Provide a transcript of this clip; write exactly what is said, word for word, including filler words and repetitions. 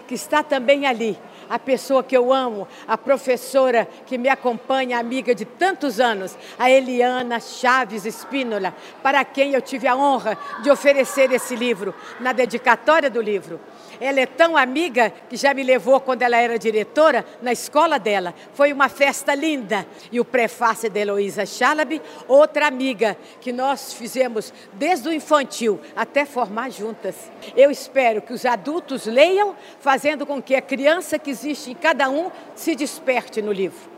que está também ali, a pessoa que eu amo, a professora que me acompanha, amiga de tantos anos, a Eliana Chaves Espínola, para quem eu tive a honra de oferecer esse livro, na dedicatória do livro. Ela é tão amiga que já me levou, quando ela era diretora, na escola dela. Foi uma festa linda. E o prefácio de Heloísa Chalabi, outra amiga que nós fizemos desde o infantil até formar juntas. Eu espero que os adultos leiam, fazendo com que a criança que existe em cada um se desperte no livro.